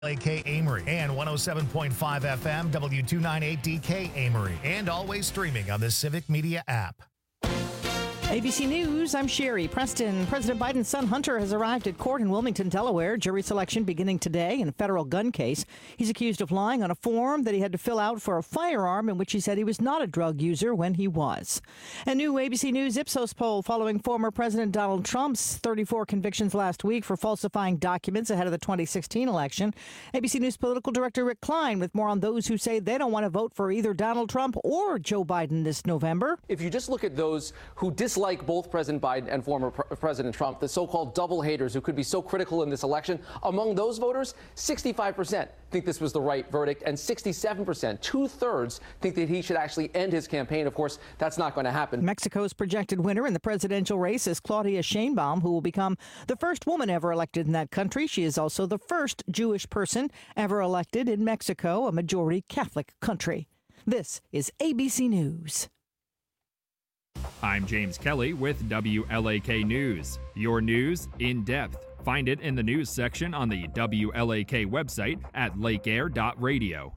AK Amory and 107.5 FM W298DK Amory, and always streaming on the Civic Media app. ABC News, I'm Sherry Preston. President Biden's son Hunter has arrived at court in Wilmington, Delaware. Jury selection beginning today in a federal gun case. He's accused of lying on a form that he had to fill out for a firearm in which he said he was not a drug user when he was. A new ABC News Ipsos poll following former President Donald Trump's 34 convictions last week for falsifying documents ahead of the 2016 election. ABC News political director Rick Klein with more on those who say they don't want to vote for either Donald Trump or Joe Biden this November. If you just look at those who dislike both President Biden and former President Trump, the so-called double haters who could be so critical in this election, among those voters, 65% think this was the right verdict, and 67%, two-thirds, think that he should actually end his campaign. Of course, that's not going to happen. Mexico's projected winner in the presidential race is Claudia Sheinbaum, who will become the first woman ever elected in that country. She is also the first Jewish person ever elected in Mexico, a majority Catholic country. This is ABC News. I'm James Kelly with WLAK News. Your news in depth. Find it in the news section on the WLAK website at lakeair.radio.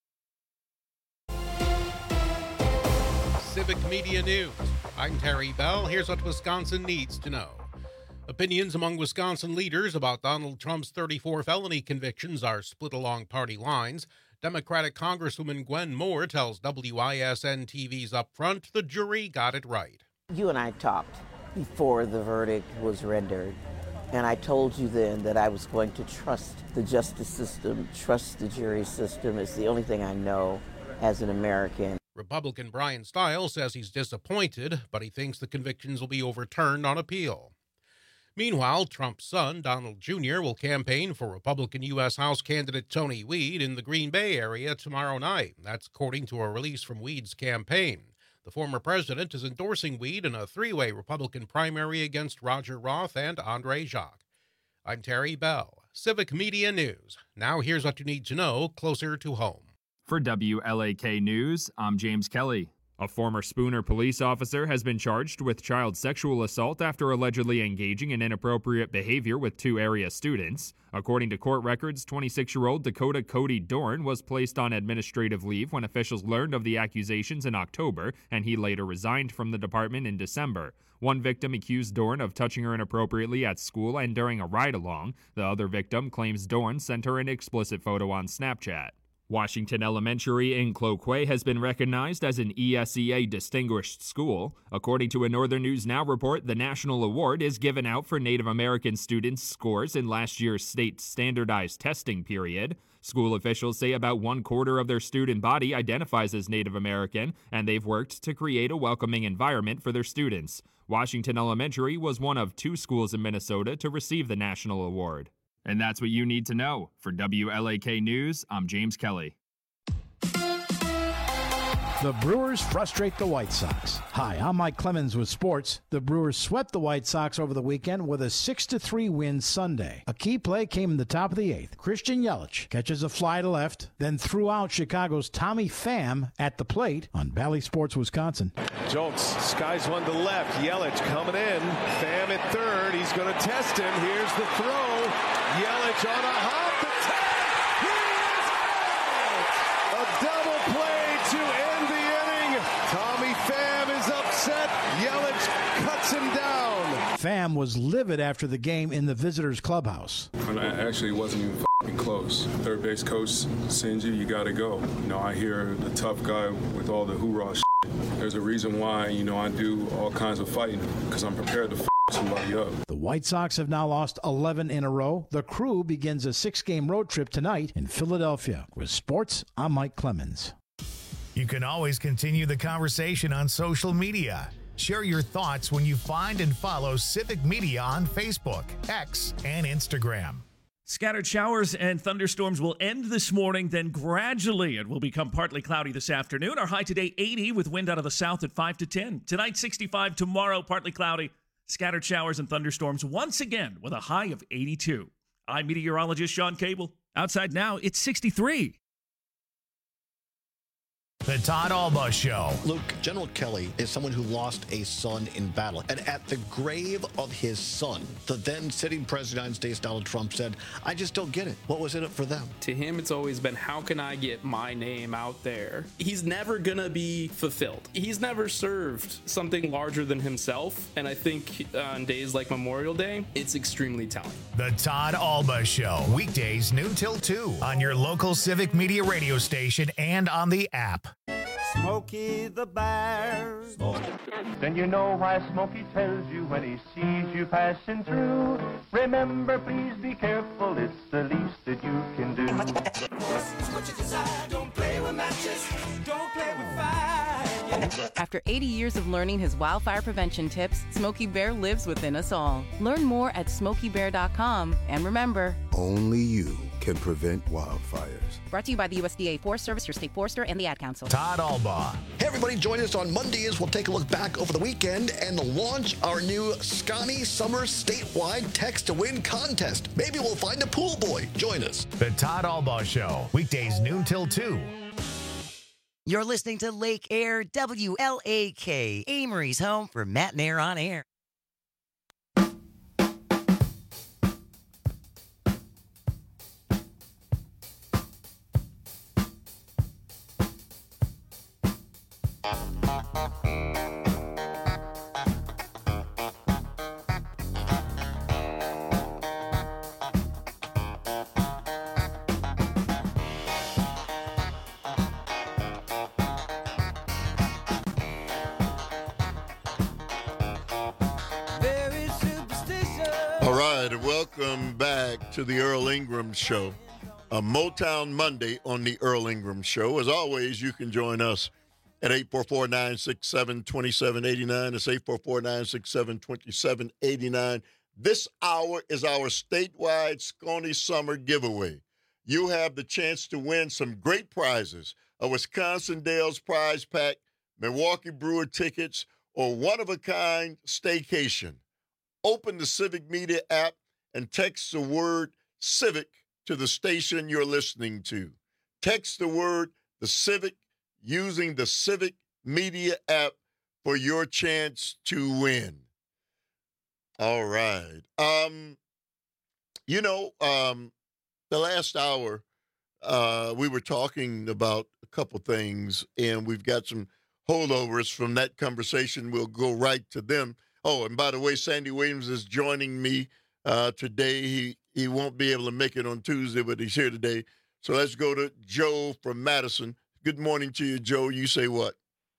Civic Media News. I'm Terry Bell. Here's what Wisconsin needs to know. Opinions among Wisconsin leaders about Donald Trump's 34 felony convictions are split along party lines. Democratic Congresswoman Gwen Moore tells WISN TV's Upfront the jury got it right. You and I talked before the verdict was rendered, and I told you then that I was going to trust the justice system, trust the jury system. It's the only thing I know as an American. Republican Brian Stiles says he's disappointed, but he thinks the convictions will be overturned on appeal. Meanwhile, Trump's son, Donald Jr., will campaign for Republican U.S. House candidate Tony Weed in the Green Bay area tomorrow night. That's according to a release from Weed's campaign. The former president is endorsing Weed in a three-way Republican primary against Roger Roth and Andre Jacques. I'm Terry Bell, Civic Media News. Now here's what you need to know closer to home. For WLAK News, I'm James Kelly. A former Spooner police officer has been charged with child sexual assault after allegedly engaging in inappropriate behavior with two area students. According to court records, 26-year-old Dakota Cody Dorn was placed on administrative leave when officials learned of the accusations in October, and he later resigned from the department in December. One victim accused Dorn of touching her inappropriately at school and during a ride-along. The other victim claims Dorn sent her an explicit photo on Snapchat. Washington Elementary in Cloquet has been recognized as an ESEA Distinguished School. According to a Northern News Now report, the national award is given out for Native American students' scores in last year's state standardized testing period. School officials say about 1/4 of their student body identifies as Native American, and they've worked to create a welcoming environment for their students. Washington Elementary was one of 2 schools in Minnesota to receive the national award. And that's what you need to know. For WLAK News, I'm James Kelly. The Brewers frustrate the White Sox. Hi, I'm Mike Clemens with sports. The Brewers swept the White Sox over the weekend with a 6-3 win Sunday. A key play came in the top of the 8th. Christian Yelich catches a fly to left, then threw out Chicago's Tommy Pham at the plate on Bally Sports, Wisconsin. Jones skies one to left. Yelich coming in. Pham at third. He's going to test him. Here's the throw. Yelich on a hop. The tag. He is out. A double play to end the inning. Tommy Pham is upset. Yelich cuts him down. Pham was livid after the game in the visitors' clubhouse. Actually, it wasn't even close. Third base coach sends you got to go. I hear the tough guy with all the hoorah shit. There's a reason why, I do all kinds of fighting, because I'm prepared to somebody up. The White Sox have now lost 11 in a row. The Crew begins a 6-game road trip tonight in Philadelphia. With sports, I'm Mike Clemens. You can always continue the conversation on social media. Share your thoughts when you find and follow Civic Media on Facebook, X, and Instagram. Scattered showers and thunderstorms will end this morning, then gradually it will become partly cloudy this afternoon. Our high today 80 with wind out of the south at 5 to 10. Tonight 65, tomorrow partly cloudy. Scattered showers and thunderstorms once again with a high of 82. I'm meteorologist Sean Cable. Outside now, it's 63. The Todd Alba Show. Luke, General Kelly is someone who lost a son in battle. And at the grave of his son, the then sitting president of the United States, Donald Trump, said, I just don't get it. What was in it for them? To him, it's always been, how can I get my name out there? He's never going to be fulfilled. He's never served something larger than himself. And I think on days like Memorial Day, it's extremely telling. The Todd Alba Show. Weekdays noon till 2 on your local Civic Media radio station and on the app. Smokey the Bear. Then you know why Smokey tells you when he sees you passing through. Remember, please be careful, it's the least that you can do. What you desire, don't play with matches, don't play with fire. After 80 years of learning his wildfire prevention tips, Smokey Bear lives within us all. Learn more at SmokeyBear.com. And remember, only you can prevent wildfires. Brought to you by the USDA Forest Service, your state forester, and the Ad Council. Todd Alba. Hey, everybody, join us on Monday as we'll take a look back over the weekend and launch our new Scotty Summer statewide Text to Win contest. Maybe we'll find a pool boy. Join us. The Todd Alba Show. Weekdays noon till 2. You're listening to Lake Air WLAK, Amory's home for Matt and Air on Air. Welcome back to the Earl Ingram Show, a Motown Monday on the Earl Ingram Show. As always, you can join us at 844-967-2789. It's 844-967-2789. This hour is our statewide Scotty Summer giveaway. You have the chance to win some great prizes, a Wisconsin Dells prize pack, Milwaukee Brewer tickets, or one-of-a-kind staycation. Open the Civic Media app and text the word Civic to the station you're listening to. Text the word the Civic using the Civic Media app for your chance to win. All right. The last hour, we were talking about a couple things, and we've got some holdovers from that conversation. We'll go right to them. Oh, and by the way, Sandy Williams is joining me today. He won't be able to make it on Tuesday, but he's here today. So let's go to Joe from Madison. Good morning to you, Joe. You say what?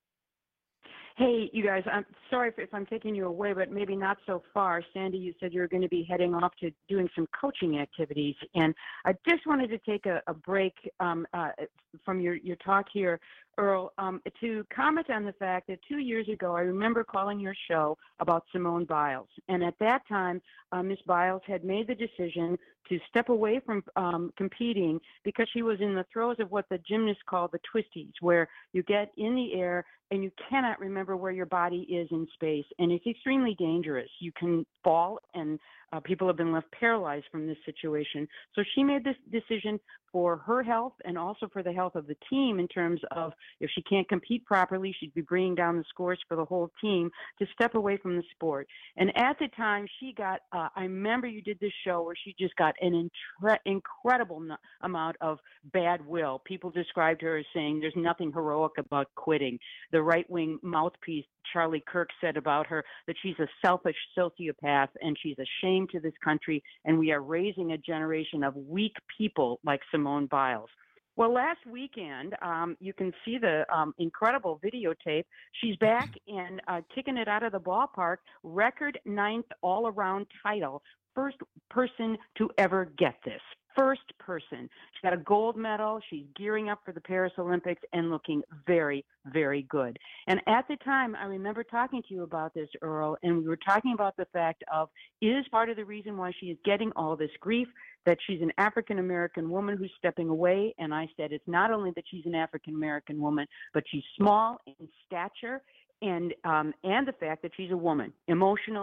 Hey, you guys, I'm sorry if I'm taking you away, but maybe not so far. Sandy, you said you were going to be heading off to doing some coaching activities, and I just wanted to take a break from your talk here, Earl, to comment on the fact that 2 years ago, I remember calling your show about Simone Biles. And at that time, Miss Biles had made the decision to step away from competing because she was in the throes of what the gymnasts call the twisties, where you get in the air and you cannot remember where your body is in space. And it's extremely dangerous. You can fall, and people have been left paralyzed from this situation. So she made this decision for her health and also for the health of the team, in terms of if she can't compete properly, she'd be bringing down the scores for the whole team, to step away from the sport. And at the time, she got, I remember you did this show where she just got an incredible amount of bad will. People described her as saying there's nothing heroic about quitting. The right-wing mouthpiece, Charlie Kirk, said about her that she's a selfish sociopath and she's a shame to this country, and we are raising a generation of weak people like Simone Biles. Well, last weekend, you can see the incredible videotape. She's back and kicking it out of the ballpark, record 9th all-around title, first person to ever get this. First person. She got a gold medal. She's gearing up for the Paris Olympics and looking very, very good. And at the time, I remember talking to you about this, Earl, and we were talking about the fact of, is part of the reason why she is getting all this grief that she's an African-American woman who's stepping away. And I said, it's not only that she's an African-American woman, but she's small in stature, and the fact that she's a woman, emotional,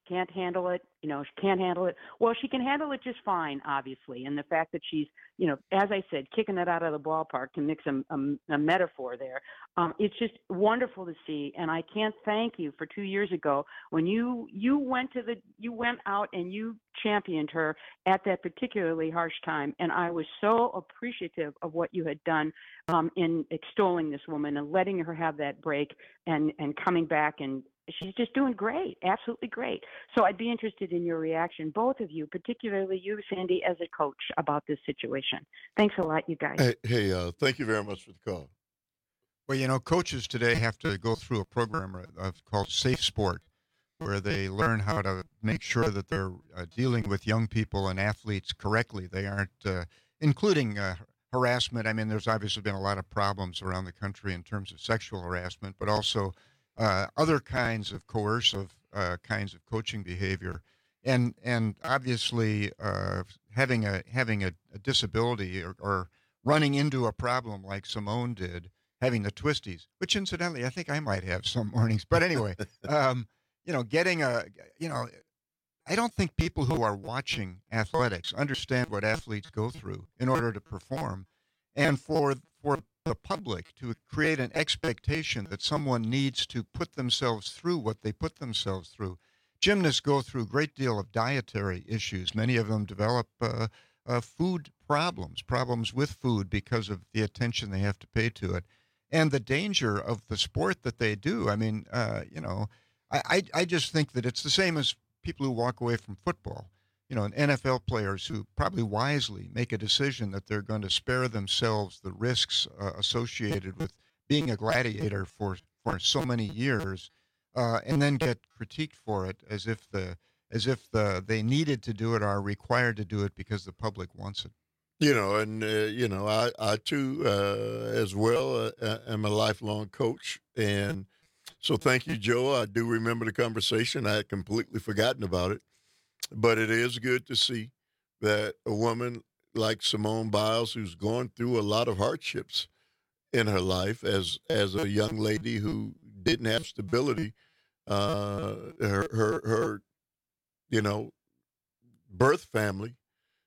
can't handle it. She can't handle it. Well, she can handle it just fine, obviously. And the fact that she's, as I said, kicking it out of the ballpark, to mix a metaphor there, it's just wonderful to see. And I can't thank you for 2 years ago when you went out and you championed her at that particularly harsh time. And I was so appreciative of what you had done in extolling this woman and letting her have that break and coming back, and she's just doing great, absolutely great. So I'd be interested in your reaction, both of you, particularly you, Sandy, as a coach, about this situation. Thanks a lot, you guys. Hey, thank you very much for the call. Well, coaches today have to go through a program called Safe Sport, where they learn how to make sure that they're dealing with young people and athletes correctly. They aren't, including harassment. I mean, there's obviously been a lot of problems around the country in terms of sexual harassment, but also other kinds of coercive kinds of coaching behavior, and obviously having a disability or running into a problem like Simone did, having the twisties, which incidentally I think I might have some mornings. But anyway, I don't think people who are watching athletics understand what athletes go through in order to perform, and for the public to create an expectation that someone needs to put themselves through what they put themselves through. Gymnasts go through a great deal of dietary issues. Many of them develop food problems with food because of the attention they have to pay to it, and the danger of the sport that they do. I mean, I just think that it's the same as people who walk away from football. NFL players who probably wisely make a decision that they're going to spare themselves the risks associated with being a gladiator for so many years, and then get critiqued for it as if they needed to do it or are required to do it because the public wants it. I too, as well, am a lifelong coach, and so thank you, Joe. I do remember the conversation. I had completely forgotten about it. But it is good to see that a woman like Simone Biles, who's gone through a lot of hardships in her life as a young lady who didn't have stability, her birth family,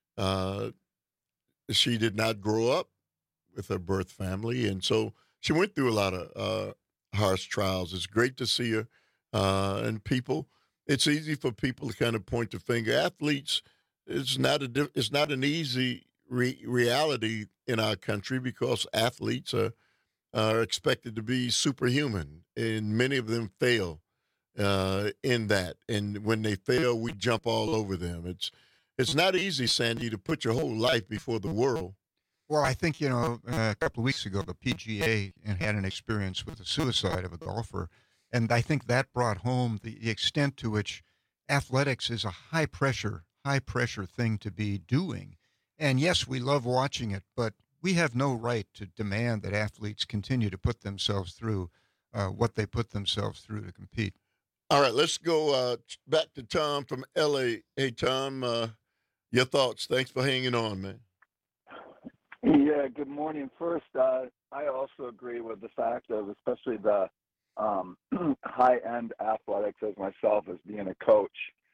she did not grow up with her birth family, and so she went through a lot of harsh trials. It's great to see her, and people. It's easy for people to kind of point the finger. Athletes, it's not an easy reality in our country because athletes are expected to be superhuman, and many of them fail in that. And when they fail, we jump all over them. It's not easy, Sandy, to put your whole life before the world. Well, I think, a couple of weeks ago, the PGA had an experience with the suicide of a golfer. And I think that brought home the extent to which athletics is a high pressure thing to be doing. And yes, we love watching it, but we have no right to demand that athletes continue to put themselves through what they put themselves through to compete. All right, let's go back to Tom from L.A. Hey, Tom, your thoughts. Thanks for hanging on, man. Yeah, good morning. First, I also agree with the fact of especially the high-end athletics as myself as being a coach,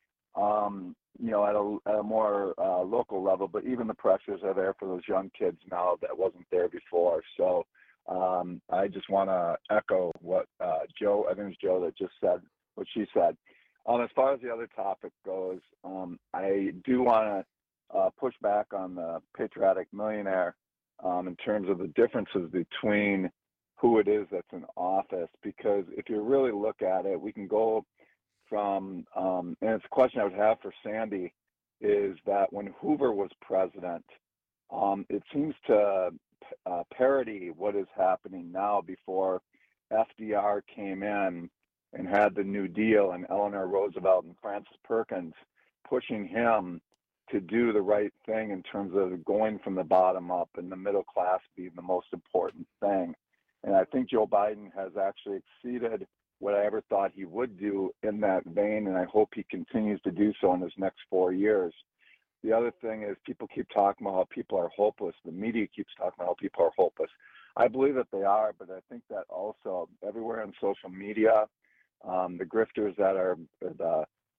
at a more local level, but even the pressures are there for those young kids now that wasn't there before. So I just want to echo what Joe, I think it was Joe that just said what she said. As far as the other topic goes, I do want to push back on the patriotic millionaire in terms of the differences between who it is that's in office, because if you really look at it, we can go from, and it's a question I would have for Sandy, is that when Hoover was president, it seems to parody what is happening now before FDR came in and had the New Deal and Eleanor Roosevelt and Francis Perkins pushing him to do the right thing in terms of going from the bottom up and the middle class being the most important thing. And I think Joe Biden has actually exceeded what I ever thought he would do in that vein, and I hope he continues to do so in his next 4 years. The other thing is people keep talking about how people are hopeless. The media keeps talking about how people are hopeless. I believe that they are, but I think that also everywhere on social media, the grifters that are the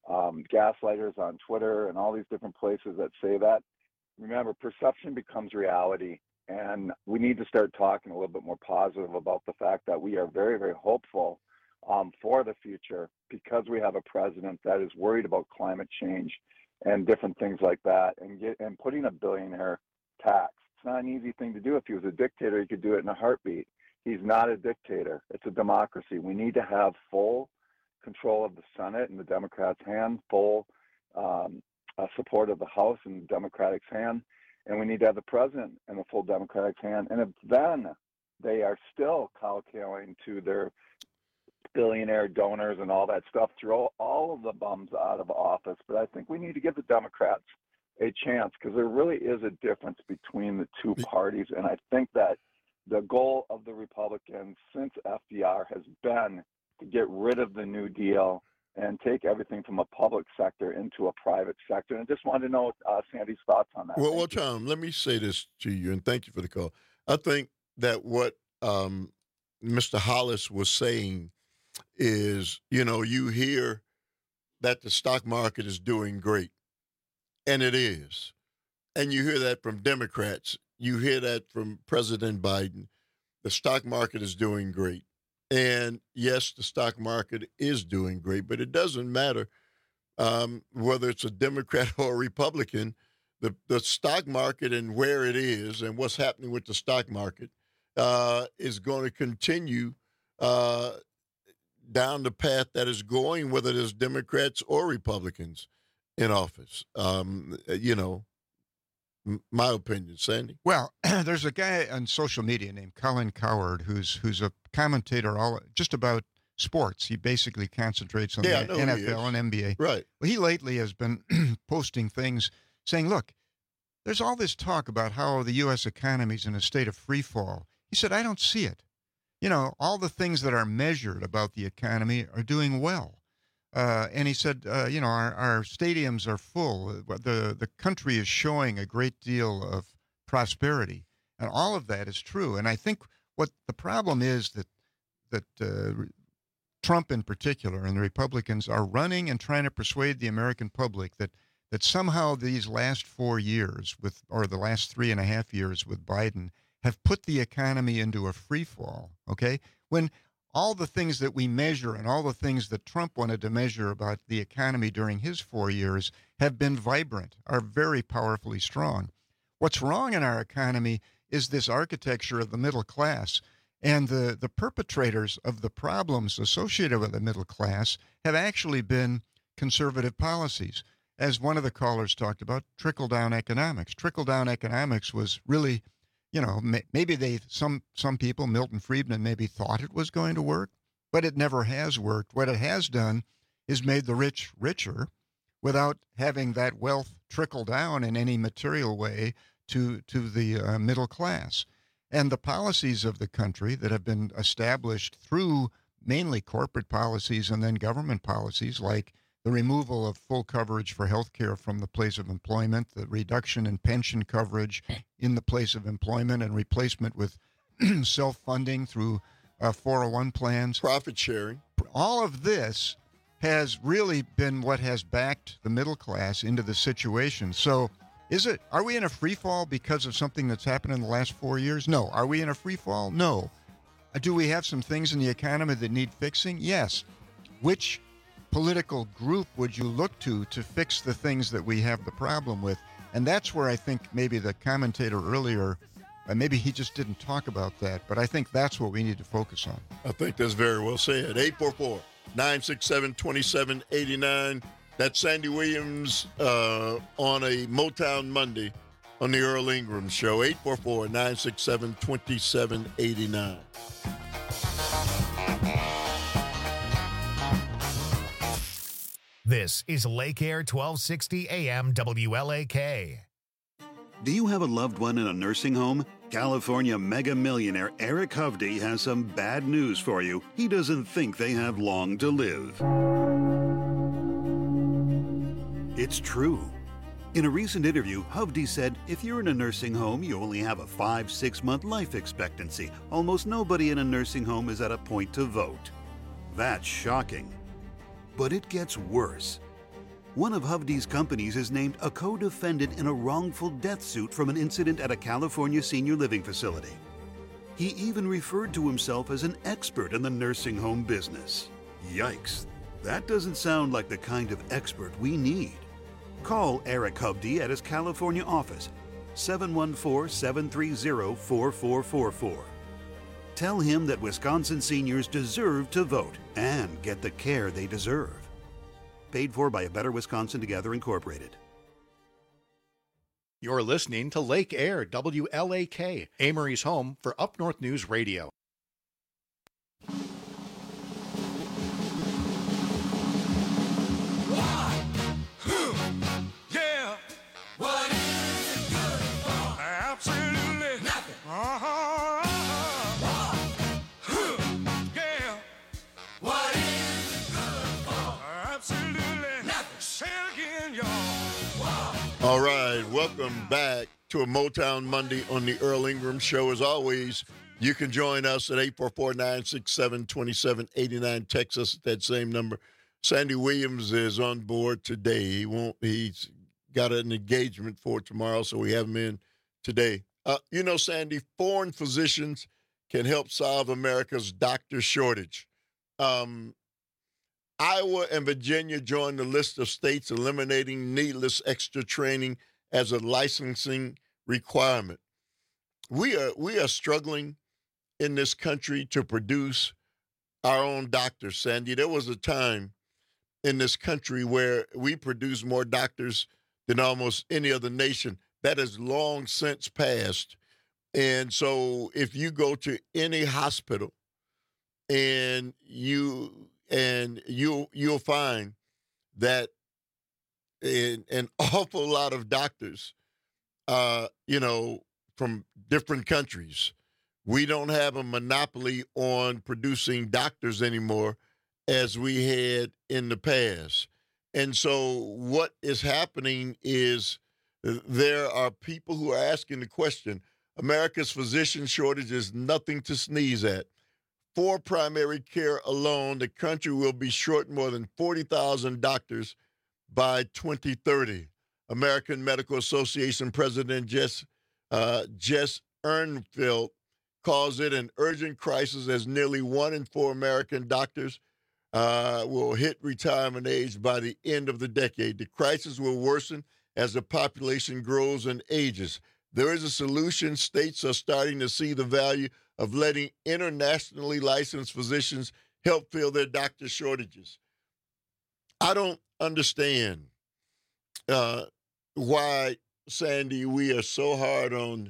gaslighters on Twitter and all these different places that say that. Remember, perception becomes reality, and we need to start talking a little bit more positive about the fact that we are very, very hopeful for the future because we have a president that is worried about climate change and different things like that, and putting a billionaire tax. It's not an easy thing to do. If he was a dictator, he could do it in a heartbeat. He's not a dictator. It's a democracy. We need to have full control of the Senate in the Democrats' hand, full support of the House in the Democrats' hand, and we need to have the president in the full Democrats' hand. And if then they are still kowtowing to their billionaire donors and all that stuff, throw all of the bums out of office. But I think we need to give the Democrats a chance because there really is a difference between the two parties. And I think that the goal of the Republicans since FDR has been to get rid of the New Deal and take everything from a public sector into a private sector. And I just wanted to know Sandy's thoughts on that. Well, Tom, let me say this to you, and thank you for the call. I think that what Mr. Hollis was saying is, you hear that the stock market is doing great, and it is. And you hear that from Democrats. You hear that from President Biden. The stock market is doing great. And yes, the stock market is doing great, but it doesn't matter whether it's a Democrat or a Republican. The stock market and where it is and what's happening with the stock market is going to continue down the path that is going, whether there's Democrats or Republicans in office. My opinion, Sandy. Well, there's a guy on social media named Colin Cowherd who's a commentator just about sports. He basically concentrates on the NFL and NBA. Right. Well, he lately has been posting things saying, look, there's all this talk about how the U.S. economy is in a state of free fall. He said, I don't see it. All the things that are measured about the economy are doing well. And he said, our stadiums are full. The country is showing a great deal of prosperity. And all of that is true. And I think what the problem is that Trump in particular and the Republicans are running and trying to persuade the American public that somehow these last 4 years or the last 3.5 years with Biden have put the economy into a free fall, okay? When all the things that we measure and all the things that Trump wanted to measure about the economy during his 4 years have been vibrant, are very powerfully strong. What's wrong in our economy is this architecture of the middle class. And the perpetrators of the problems associated with the middle class have actually been conservative policies. As one of the callers talked about, trickle-down economics. Trickle-down economics was really, maybe some people, Milton Friedman, maybe thought it was going to work, but it never has worked. What it has done is made the rich richer without having that wealth trickle down in any material way to the middle class. And the policies of the country that have been established through mainly corporate policies and then government policies, like the removal of full coverage for health care from the place of employment, the reduction in pension coverage in the place of employment, and replacement with self-funding through 401 plans. Profit sharing. All of this has really been what has backed the middle class into the situation. So are we in a free fall because of something that's happened in the last 4 years? No. Are we in a free fall? No. Do we have some things in the economy that need fixing? Yes. Which political group would you look to fix the things that we have the problem with? And that's where I think maybe the commentator earlier, maybe he just didn't talk about that, but I think that's what we need to focus on. I think that's very well said. 844-967-2789. That's Sandy Williams on a Motown Monday on the Earl Ingram Show. 844-967-2789. This is Lake Air 1260 AM WLAK. Do you have a loved one in a nursing home? California mega millionaire Eric Hovde has some bad news for you. He doesn't think they have long to live. It's true. In a recent interview, Hovde said, if you're in a nursing home, you only have a 5-6 month life expectancy. Almost nobody in a nursing home is at a point to vote. That's shocking. But it gets worse. One of Hovde's companies is named a co-defendant in a wrongful death suit from an incident at a California senior living facility. He even referred to himself as an expert in the nursing home business. Yikes, that doesn't sound like the kind of expert we need. Call Eric Hovde at his California office, 714-730-4444. Tell him that Wisconsin seniors deserve to vote and get the care they deserve. Paid for by A Better Wisconsin Together, Incorporated. You're listening to Lake Air, WLAK, Amory's home for Up North News Radio. Yeah. What is it good for? Absolutely nothing. Yeah. What is it good for? Absolutely nothing. Say it again, y'all. All right, welcome back to a Motown Monday on the Earl Ingram Show. As always, you can join us at 844-967-2789. Text us at that same number. Sandy Williams is on board today. He's got an engagement for tomorrow, so we have him in today. You know, Sandy, foreign physicians can help solve America's doctor shortage. Iowa and Virginia joined the list of states eliminating needless extra training as a licensing requirement. We are struggling in this country to produce our own doctors, Sandy. There was a time in this country where we produce more doctors than almost any other nation. That has long since passed. And so if you go to any hospital and you'll find that an awful lot of doctors, from different countries. We don't have a monopoly on producing doctors anymore as we had in the past. And so what is happening is there are people who are asking the question, America's physician shortage is nothing to sneeze at. For primary care alone, the country will be short more than 40,000 doctors by 2030. American Medical Association President Jess Ehrenfeld calls it an urgent crisis as nearly 1 in 4 American doctors will hit retirement age by the end of the decade. The crisis will worsen as the population grows and ages. There is a solution. States are starting to see the value of letting internationally licensed physicians help fill their doctor shortages. I don't understand why, Sandy, we are so hard on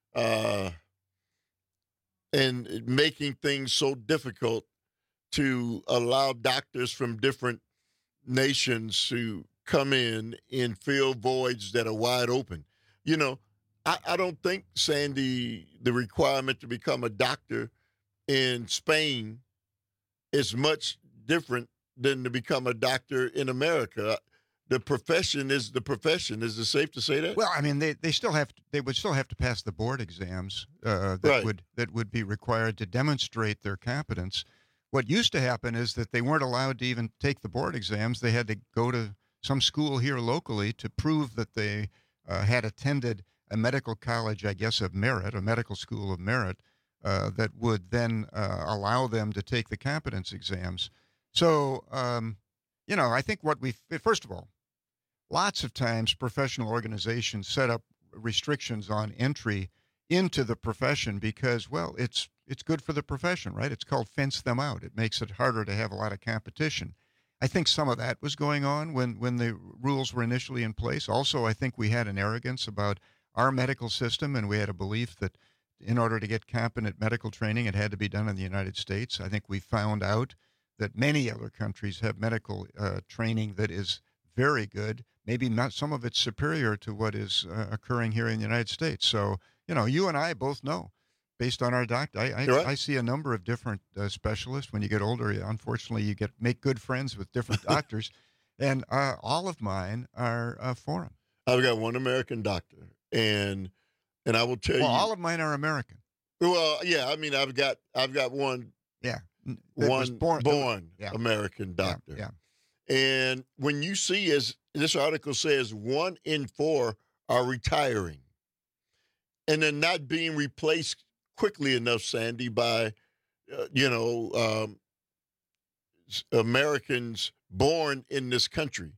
and making things so difficult to allow doctors from different nations to come in and fill voids that are wide open. You know, I don't think, Sandy, the requirement to become a doctor in Spain is much different than to become a doctor in America. The profession is the profession. Is it safe to say that? Well, I mean, they would still have to pass the board exams that would be required to demonstrate their competence. What used to happen is that they weren't allowed to even take the board exams. They had to go to some school here locally to prove that they had attended a medical college, I guess, of merit, a medical school of merit, that would then allow them to take the competence exams. So, I think first of all, lots of times professional organizations set up restrictions on entry into the profession because, well, it's good for the profession, right? It's called fence them out. It makes it harder to have a lot of competition. I think some of that was going on when the rules were initially in place. Also, I think we had an arrogance about our medical system, and we had a belief that in order to get competent medical training, it had to be done in the United States. I think we found out that many other countries have medical training that is very good. Maybe not some of it's superior to what is occurring here in the United States. So, you and I both know, based on our doctor, I see a number of different specialists. When you get older, unfortunately, you make good friends with different doctors, and all of mine are foreign. I've got one American doctor, and I will tell you, all of mine are American. Well, yeah, I mean, I've got one. Yeah. One born American doctor. Yeah. And when you see, as this article says, 1 in 4 are retiring and they're not being replaced quickly enough, Sandy, by, Americans born in this country.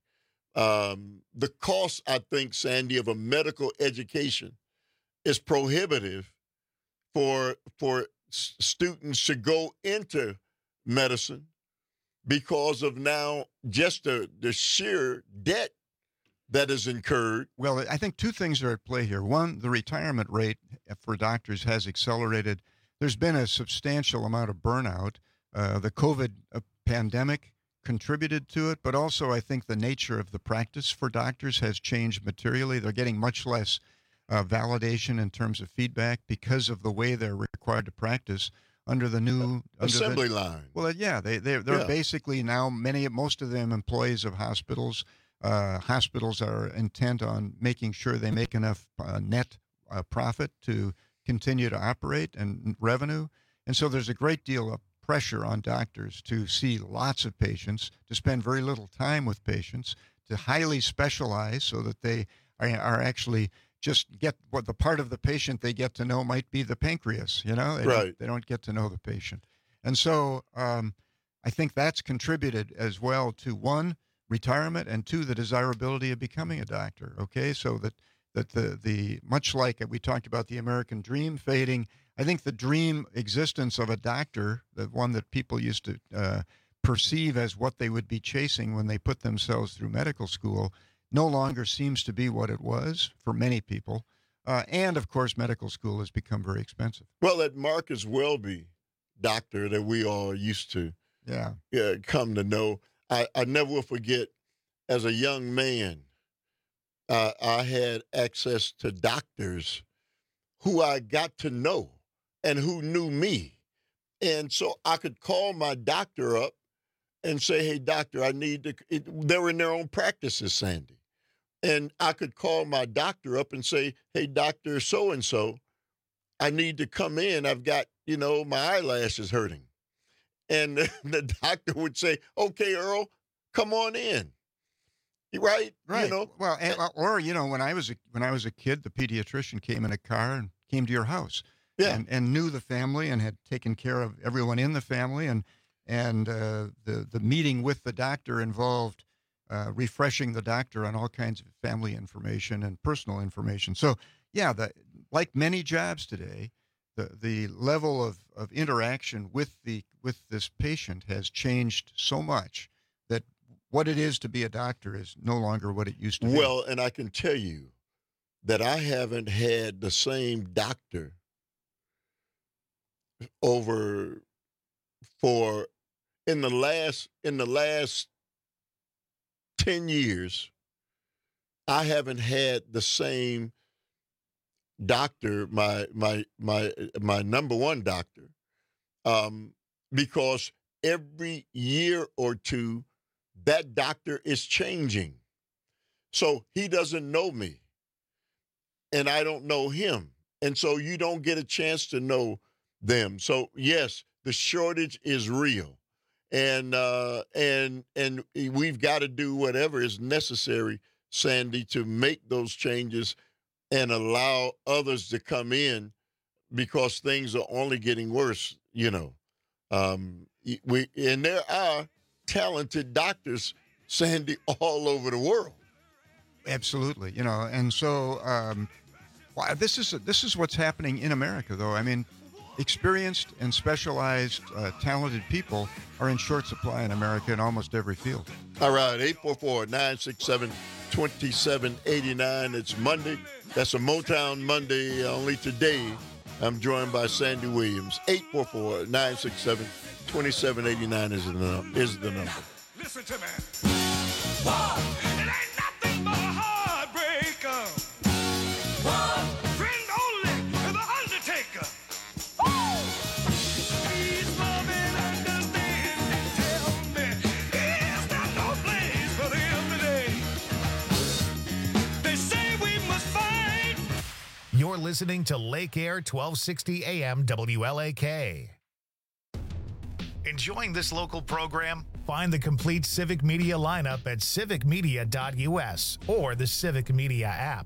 The cost, I think, Sandy, of a medical education is prohibitive for students to go into medicine because of now just the sheer debt that is incurred. Well, I think two things are at play here. One, the retirement rate for doctors has accelerated. There's been a substantial amount of burnout. The COVID pandemic contributed to it, but also I think the nature of the practice for doctors has changed materially. They're getting much less validation in terms of feedback because of the way they're required to practice under the new assembly line. Well, yeah, they're basically now most of them employees of hospitals. Hospitals are intent on making sure they make enough net profit to continue to operate and revenue, and so there's a great deal of pressure on doctors to see lots of patients, to spend very little time with patients, to highly specialize so that they are actually just get what the part of the patient they get to know might be the pancreas, They don't get to know the patient. And so I think that's contributed as well to, one, retirement, and two, the desirability of becoming a doctor, okay? So that the much like we talked about the American dream fading, I think the dream existence of a doctor, the one that people used to perceive as what they would be chasing when they put themselves through medical school, no longer seems to be what it was for many people. And, of course, medical school has become very expensive. Well, that Marcus Welby doctor that we all used to come to know, I never will forget, as a young man, I had access to doctors who I got to know and who knew me. And so I could call my doctor up and say, hey, doctor, I need to, they were in their own practices, Sandy. And I could call my doctor up and say, hey, doctor so-and-so, I need to come in. I've got, my eyelashes hurting. And the doctor would say, okay, Earl, come on in. Right. Well, or when I was a kid, the pediatrician came in a car and came to your house. Yeah. And knew the family and had taken care of everyone in the family, and the meeting with the doctor involved refreshing the doctor on all kinds of family information and personal information. So like many jobs today, the level of interaction with this patient has changed so much that what it is to be a doctor is no longer what it used to be. Well, and I can tell you that I haven't had the same doctor in the last 10 years. I haven't had the same doctor, my number one doctor, because every year or two that doctor is changing. So he doesn't know me and I don't know him. And so you don't get a chance to know them. So yes, the shortage is real, and we've got to do whatever is necessary, Sandy, to make those changes and allow others to come in, because things are only getting worse. And there are talented doctors, Sandy, all over the world. Absolutely, and so this is what's happening in America, though. I mean, experienced and specialized, talented people are in short supply in America in almost every field. All right, 844-967-2789. It's Monday. That's a Motown Monday. Only today, I'm joined by Sandy Williams. 844-967-2789 is the number. Listen to me. Whoa, it ain't nothing but a heartbreaker. Whoa, friend only is the Undertaker. Woo! Please love and understand and tell me it's not no place for them today. They say we must fight. You're listening to Lake Air 1260 AM WLAK. Enjoying this local program? Find the complete Civic Media lineup at civicmedia.us or the Civic Media app.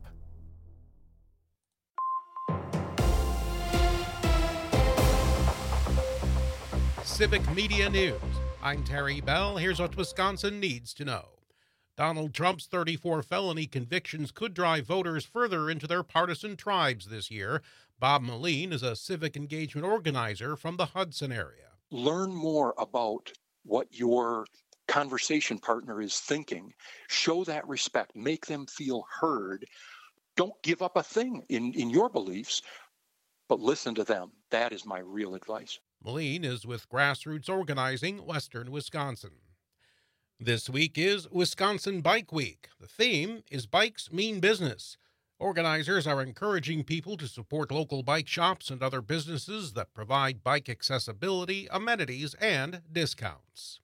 Civic Media News. I'm Terry Bell. Here's what Wisconsin needs to know. Donald Trump's 34 felony convictions could drive voters further into their partisan tribes this year. Bob Moline is a civic engagement organizer from the Hudson area. Learn more about what your conversation partner is thinking. Show that respect. Make them feel heard. Don't give up a thing in your beliefs, but listen to them. That is my real advice. Moline is with Grassroots Organizing, Western Wisconsin. This week is Wisconsin Bike Week. The theme is Bikes Mean Business. Organizers are encouraging people to support local bike shops and other businesses that provide bike accessibility, amenities, and discounts.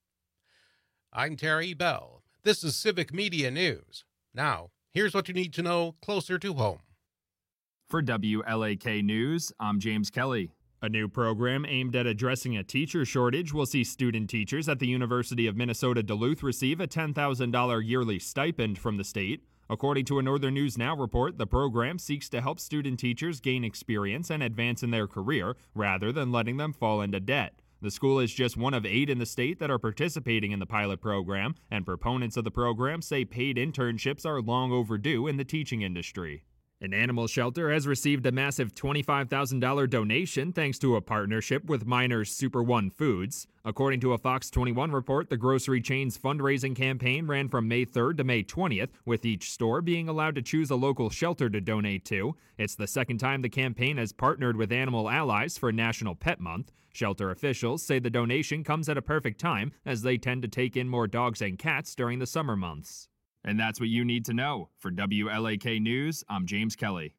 I'm Terry Bell. This is Civic Media News. Now, here's what you need to know closer to home. For WLAK News, I'm James Kelly. A new program aimed at addressing a teacher shortage will see student teachers at the University of Minnesota Duluth receive a $10,000 yearly stipend from the state. According to a Northern News Now report, the program seeks to help student teachers gain experience and advance in their career rather than letting them fall into debt. The school is just one of 8 in the state that are participating in the pilot program, and proponents of the program say paid internships are long overdue in the teaching industry. An animal shelter has received a massive $25,000 donation thanks to a partnership with Miners Super One Foods. According to a Fox 21 report, the grocery chain's fundraising campaign ran from May 3rd to May 20th, with each store being allowed to choose a local shelter to donate to. It's the second time the campaign has partnered with Animal Allies for National Pet Month. Shelter officials say the donation comes at a perfect time, as they tend to take in more dogs and cats during the summer months. And that's what you need to know. For WLAK News, I'm James Kelly.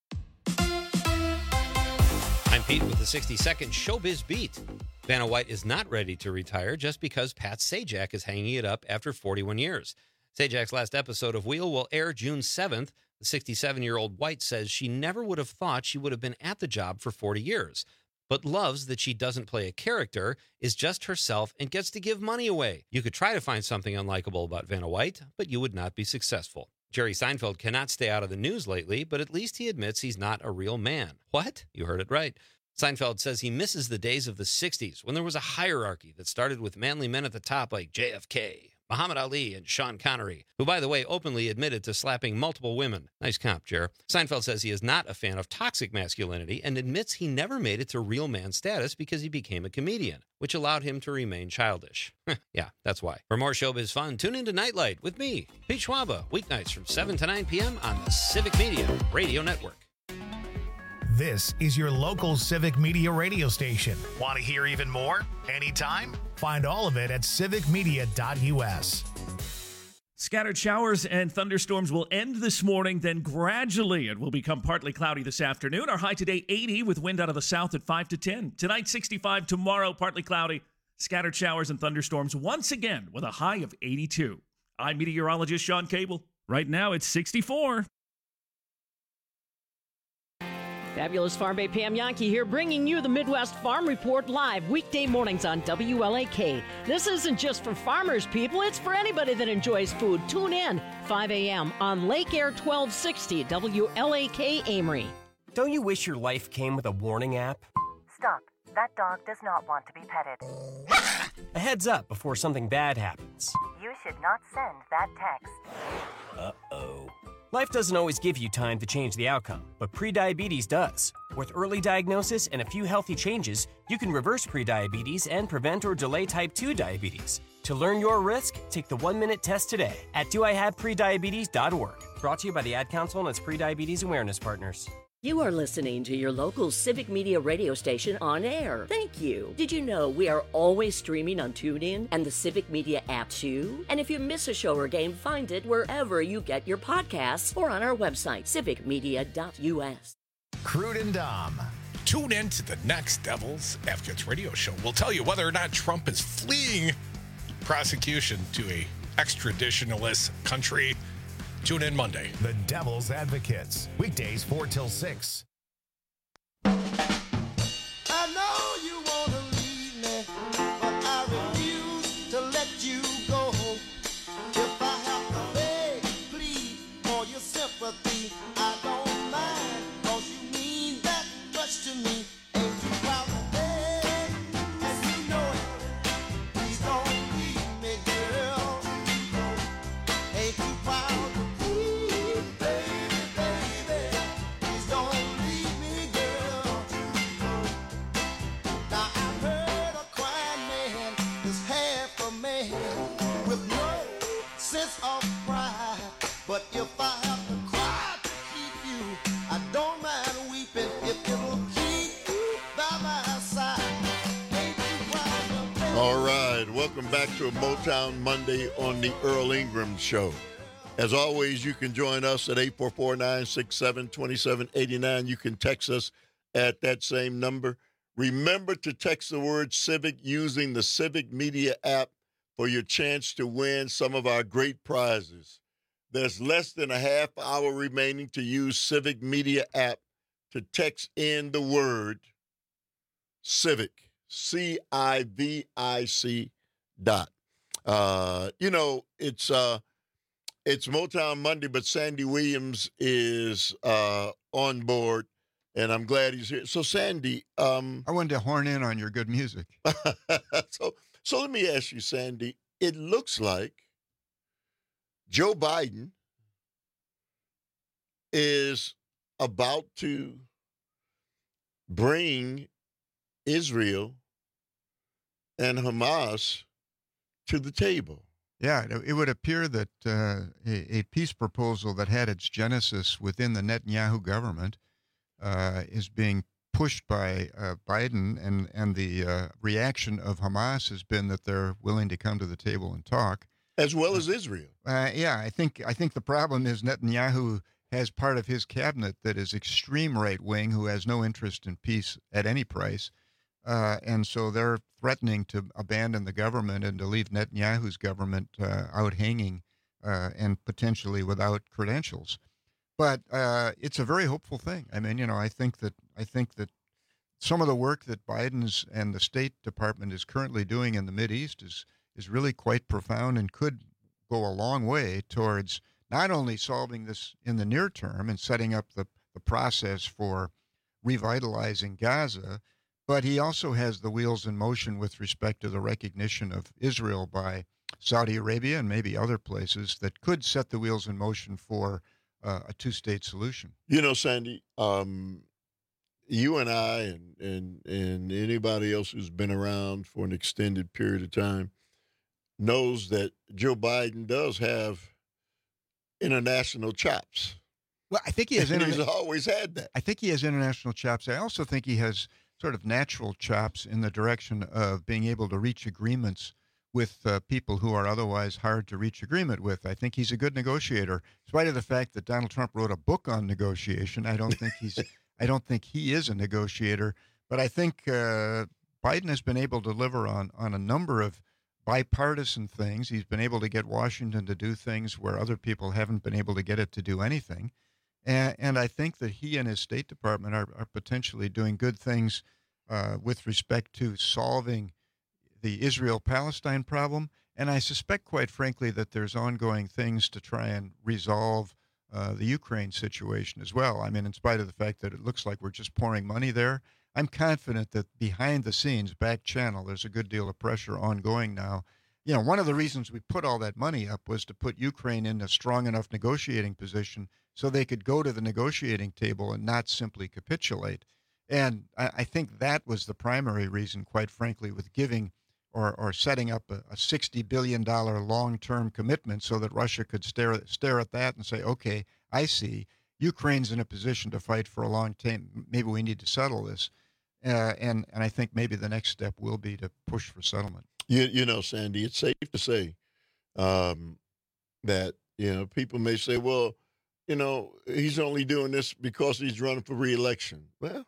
I'm Pete with the 60-second Showbiz Beat. Vanna White is not ready to retire just because Pat Sajak is hanging it up after 41 years. Sajak's last episode of Wheel will air June 7th. The 67-year-old White says she never would have thought she would have been at the job for 40 years. But loves that she doesn't play a character, is just herself, and gets to give money away. You could try to find something unlikable about Vanna White, but you would not be successful. Jerry Seinfeld cannot stay out of the news lately, but at least he admits he's not a real man. What? You heard it right. Seinfeld says he misses the days of the 60s, when there was a hierarchy that started with manly men at the top like JFK, Muhammad Ali, and Sean Connery, who, by the way, openly admitted to slapping multiple women. Nice comp, Jer. Seinfeld says he is not a fan of toxic masculinity and admits he never made it to real man status because he became a comedian, which allowed him to remain childish. Yeah, that's why. For more showbiz fun, tune into Nightlight with me, Pete Schwaba, weeknights from 7 to 9 p.m. on the Civic Media Radio Network. This is your local Civic Media radio station. Want to hear even more? Anytime? Find all of it at civicmedia.us. Scattered showers and thunderstorms will end this morning, then gradually it will become partly cloudy this afternoon. Our high today, 80, with wind out of the south at 5 to 10. Tonight, 65. Tomorrow, partly cloudy. Scattered showers and thunderstorms once again with a high of 82. I'm meteorologist Sean Cable. Right now, it's 64. Fabulous Farm Bay Pam Yankee here, bringing you the Midwest Farm Report live weekday mornings on WLAK. This isn't just for farmers, people. It's for anybody that enjoys food. Tune in 5 a.m. on Lake Air 1260 WLAK Amory. Don't you wish your life came with a warning app? Stop. That dog does not want to be petted. A heads up before something bad happens. You should not send that text. Uh-oh. Life doesn't always give you time to change the outcome, but prediabetes does. With early diagnosis and a few healthy changes, you can reverse prediabetes and prevent or delay type 2 diabetes. To learn your risk, take the 1-minute test today at doihaveprediabetes.org. Brought to you by the Ad Council and its prediabetes awareness partners. You are listening to your local Civic Media radio station on air. Thank you. Did you know we are always streaming on TuneIn and the Civic Media app too? And if you miss a show or game, find it wherever you get your podcasts or on our website, civicmedia.us. Crude and Dom. Tune in to the next Devils Advocates radio show. We'll tell you whether or not Trump is fleeing prosecution to a extraditionalist country. Tune in Monday. The Devil's Advocates. Weekdays 4 till 6. I know you want to leave me, but I refuse to let you sympathy, I don't mind, 'cause you mean that much to me. Ain't too proud to beg, and you know it. Please don't leave me, girl. Ain't too proud to please, baby, baby. Please don't leave me, girl. Now I've heard a crying man is half a man with no sense of pride. But if I have to cry to keep you, I don't mind weeping if it'll keep you by my side. Ain't you proud to All right, welcome back to a Motown Monday on the Earl Ingram Show. As always, you can join us at 844-967-2789. You can text us at that same number. Remember to text the word Civic using the Civic Media app for your chance to win some of our great prizes. There's less than a half hour remaining to use Civic Media app to text in the word Civic, CIVIC dot. It's Motown Monday, but Sandy Williams is on board, and I'm glad he's here. So, Sandy, I wanted to horn in on your good music. So let me ask you, Sandy. It looks like Joe Biden is about to bring Israel and Hamas to the table. Yeah, it would appear that a peace proposal that had its genesis within the Netanyahu government is being pushed by Biden, and the reaction of Hamas has been that they're willing to come to the table and talk, as well as Israel. Yeah, I think the problem is Netanyahu has part of his cabinet that is extreme right wing, who has no interest in peace at any price, and so they're threatening to abandon the government and to leave Netanyahu's government out hanging and potentially without credentials. But it's a very hopeful thing. I mean, I think that some of the work that Biden's and the State Department is currently doing in the Mideast is really quite profound and could go a long way towards not only solving this in the near term and setting up the process for revitalizing Gaza, but he also has the wheels in motion with respect to the recognition of Israel by Saudi Arabia and maybe other places that could set the wheels in motion for a two-state solution. Sandy, you and I and anybody else who's been around for an extended period of time knows that Joe Biden does have international chops. Well, I think he has. He's always had that. I think he has international chops. I also think he has sort of natural chops in the direction of being able to reach agreements with people who are otherwise hard to reach agreement with. I think he's a good negotiator, in spite of the fact that Donald Trump wrote a book on negotiation. I don't think he is a negotiator, but I think Biden has been able to deliver on a number of bipartisan things. He's been able to get Washington to do things where other people haven't been able to get it to do anything. And I think that he and his State Department are potentially doing good things with respect to solving the Israel-Palestine problem. And I suspect, quite frankly, that there's ongoing things to try and resolve the Ukraine situation as well. I mean, in spite of the fact that it looks like we're just pouring money there, I'm confident that behind the scenes, back channel, there's a good deal of pressure ongoing now. One of the reasons we put all that money up was to put Ukraine in a strong enough negotiating position so they could go to the negotiating table and not simply capitulate. And I think that was the primary reason, quite frankly, with giving or setting up a $60 billion long-term commitment so that Russia could stare at that and say, okay, I see. Ukraine's in a position to fight for a long time. Maybe we need to settle this. And I think maybe the next step will be to push for settlement. Sandy, it's safe to say that, people may say, well, he's only doing this because he's running for re-election.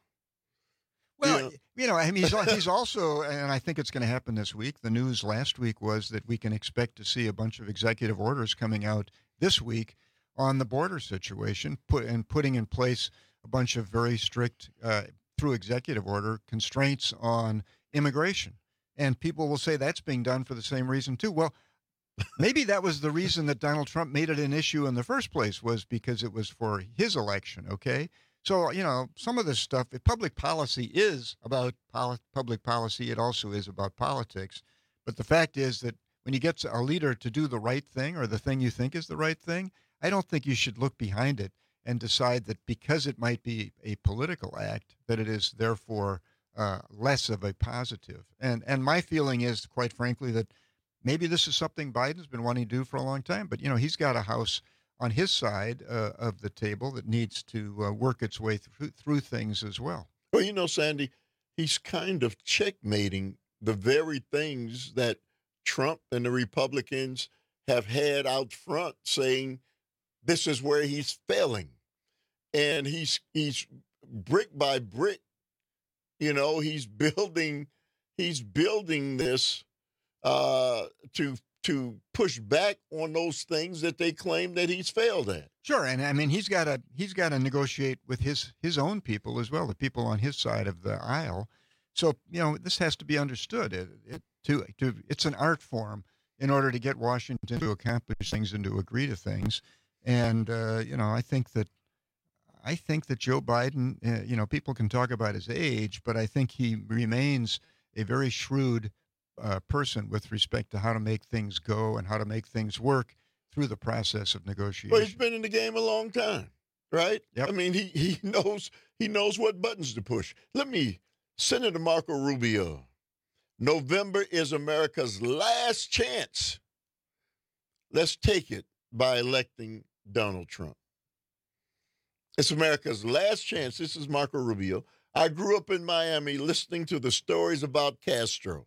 Well, I mean, he's also, and I think it's going to happen this week. The news last week was that we can expect to see a bunch of executive orders coming out this week on the border situation, putting in place a bunch of very strict, through executive order, constraints on immigration. And people will say that's being done for the same reason, too. Well, Maybe that was the reason that Donald Trump made it an issue in the first place, was because it was for his election, okay? So, some of this stuff, if public policy is about public policy, it also is about politics. But the fact is that when you get a leader to do the right thing, or the thing you think is the right thing, I don't think you should look behind it and decide that because it might be a political act, that it is therefore less of a positive. And my feeling is, quite frankly, that maybe this is something Biden's been wanting to do for a long time. But, he's got a House on his side of the table that needs to work its way through things as well. Well, Sandy, he's kind of checkmating the very things that Trump and the Republicans have had out front, saying this is where he's failing. And he's brick by brick, he's building this to push back on those things that they claim that he's failed at. Sure, and I mean he's got to negotiate with his own people as well, the people on his side of the aisle. So this has to be understood. It's an art form in order to get Washington to accomplish things and to agree to things. And I think that Joe Biden, people can talk about his age, but I think he remains a very shrewd person with respect to how to make things go and how to make things work through the process of negotiation. Well, he's been in the game a long time, right? Yep. I mean, he knows what buttons to push. Senator Marco Rubio, November is America's last chance. Let's take it by electing Donald Trump. It's America's last chance. This is Marco Rubio. I grew up in Miami listening to the stories about Castro.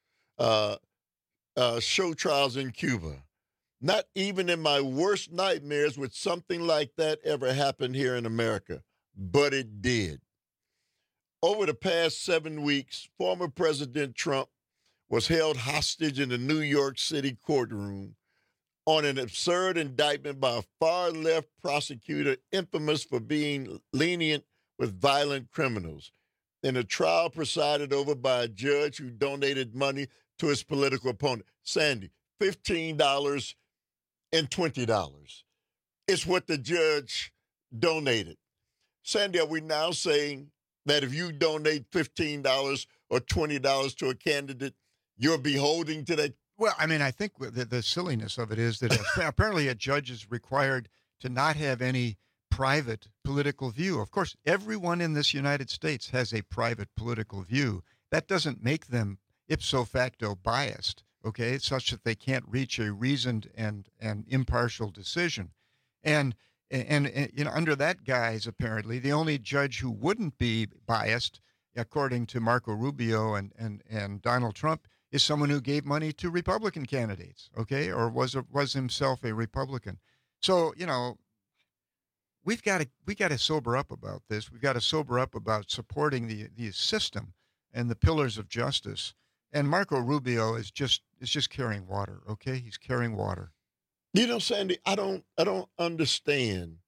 Show trials in Cuba. Not even in my worst nightmares would something like that ever happen here in America, but it did. Over the past 7 weeks, former President Trump was held hostage in the New York City courtroom on an absurd indictment by a far-left prosecutor infamous for being lenient with violent criminals, in a trial presided over by a judge who donated money to his political opponent. Sandy, $15 and $20. It's what the judge donated. Sandy, are we now saying that if you donate $15 or $20 to a candidate, you're beholden to that? Well, I mean, I think the silliness of it is that apparently a judge is required to not have any private political view. Of course, everyone in this United States has a private political view. That doesn't make them ipso facto biased, okay, such that they can't reach a reasoned and impartial decision. And under that guise, apparently, the only judge who wouldn't be biased, according to Marco Rubio and Donald Trump, is someone who gave money to Republican candidates, okay, or was himself a Republican. So, we got to sober up about this. We've got to sober up about supporting the system and the pillars of justice. And Marco Rubio is just carrying water, okay? He's carrying water. Sandy, I don't understand.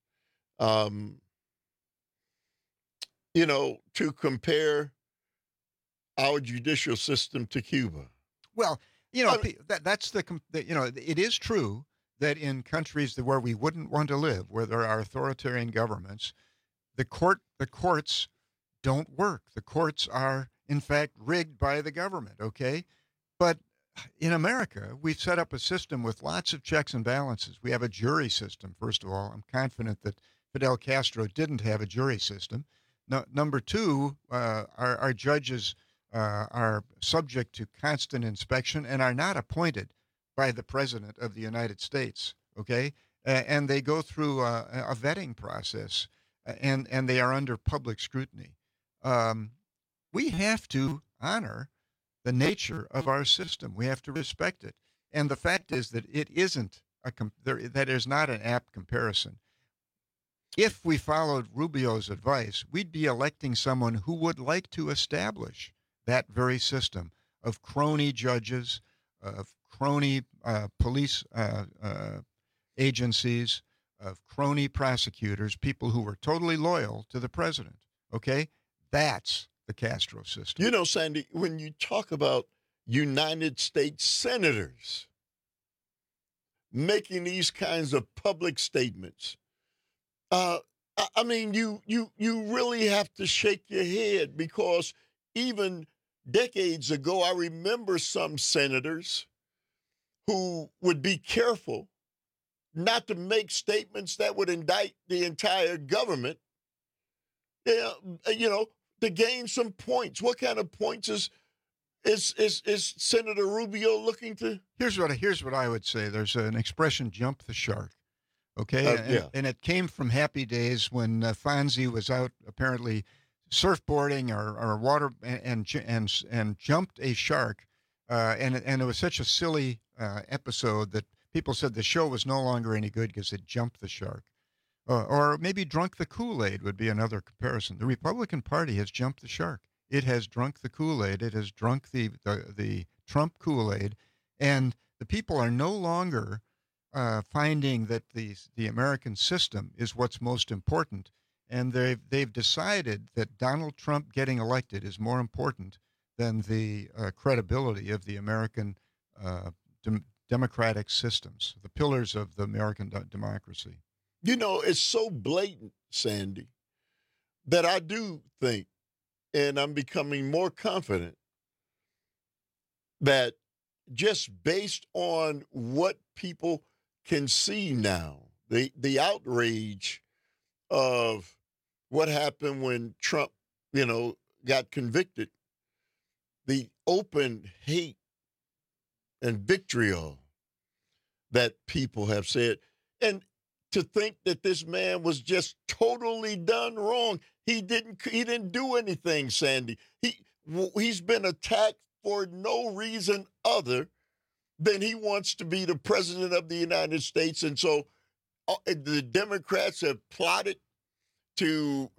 To compare our judicial system to Cuba. Well, that's it is true that in countries where we wouldn't want to live, where there are authoritarian governments, the courts don't work. The courts are, in fact, rigged by the government, okay? But in America, we've set up a system with lots of checks and balances. We have a jury system, first of all. I'm confident that Fidel Castro didn't have a jury system. No, number two, our judges are subject to constant inspection and are not appointed by the President of the United States, okay? And they go through a vetting process, and they are under public scrutiny. We have to honor the nature of our system. We have to respect it. And the fact is that it isn't that is not an apt comparison. If we followed Rubio's advice, we'd be electing someone who would like to establish that very system of crony judges, of crony police agencies, of crony prosecutors, people who were totally loyal to the president. Okay? That's the Castro system. Sandy, when you talk about United States senators, making these kinds of public statements. I mean, you really have to shake your head, because even decades ago, I remember some senators who would be careful not to make statements that would indict the entire government, to gain some points. What kind of points is Senator Rubio looking to? Here's what I would say. There's an expression, jump the shark. Okay, and it came from Happy Days when Fonzie was out apparently surfboarding or water and jumped a shark, and it was such a silly episode that people said the show was no longer any good because it jumped the shark. Or maybe drunk the Kool-Aid would be another comparison. The Republican Party has jumped the shark. It has drunk the Kool-Aid. It has drunk the Trump Kool-Aid, and the people are no longer finding that the American system is what's most important, and they've decided that Donald Trump getting elected is more important than the credibility of the American democratic systems, the pillars of the American democracy. You know, it's so blatant, Sandy, that I do think, and I'm becoming more confident, that just based on what people can see now, the outrage of what happened when Trump, got convicted, the open hate and vitriol that people have said, and to think that this man was just totally done wrong. He didn't do anything, Sandy. He's been attacked for no reason other than he wants to be the president of the United States. And so the Democrats have plotted to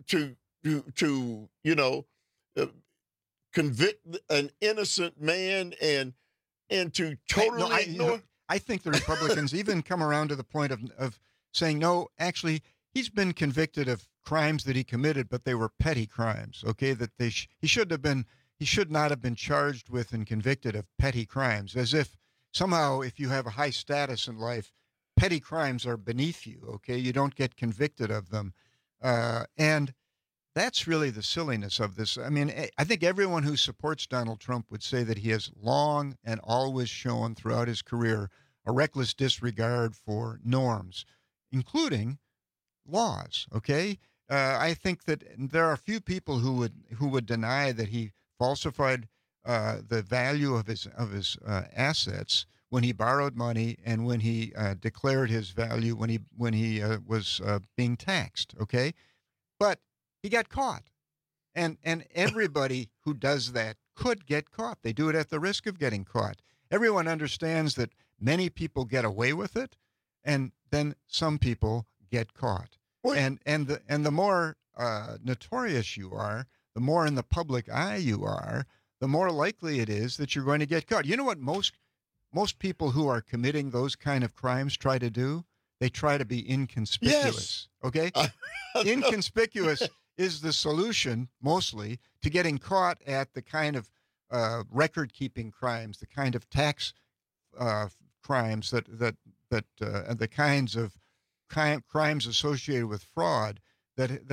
convict an innocent man and to totally ignore. I think the Republicans even come around to the point of saying, no, actually, he's been convicted of crimes that he committed, but they were petty crimes, okay, that he should not have been charged with and convicted of petty crimes, as if somehow if you have a high status in life, petty crimes are beneath you, okay? You don't get convicted of them. And that's really the silliness of this. I mean, I think everyone who supports Donald Trump would say that he has long and always shown throughout his career a reckless disregard for norms, including laws, okay? I think that there are few people who would deny that he falsified the value of his assets when he borrowed money and when he declared his value when he was being taxed, okay? But he got caught, and everybody who does that could get caught. They do it at the risk of getting caught. Everyone understands that many people get away with it, and then some people get caught. And the more notorious you are, the more in the public eye you are, the more likely it is that you're going to get caught. You know what most people who are committing those kind of crimes try to do? They try to be inconspicuous. Yes. Okay? Inconspicuous is the solution mostly to getting caught at the kind of record-keeping crimes, the kind of tax crimes that the kinds of crimes associated with fraud that